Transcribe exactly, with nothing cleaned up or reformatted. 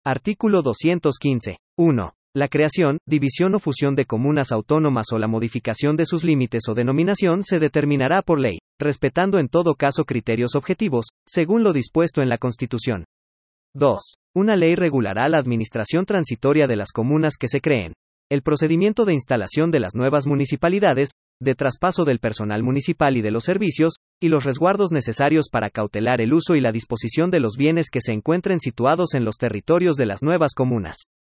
Artículo doscientos quince. uno. La creación, división o fusión de comunas autónomas o la modificación de sus límites o denominación se determinará por ley, respetando en todo caso criterios objetivos, según lo dispuesto en la Constitución. dos. Una ley regulará la administración transitoria de las comunas que se creen, el procedimiento de instalación de las nuevas municipalidades, de traspaso del personal municipal y de los servicios, y los resguardos necesarios para cautelar el uso y la disposición de los bienes que se encuentren situados en los territorios de las nuevas comunas.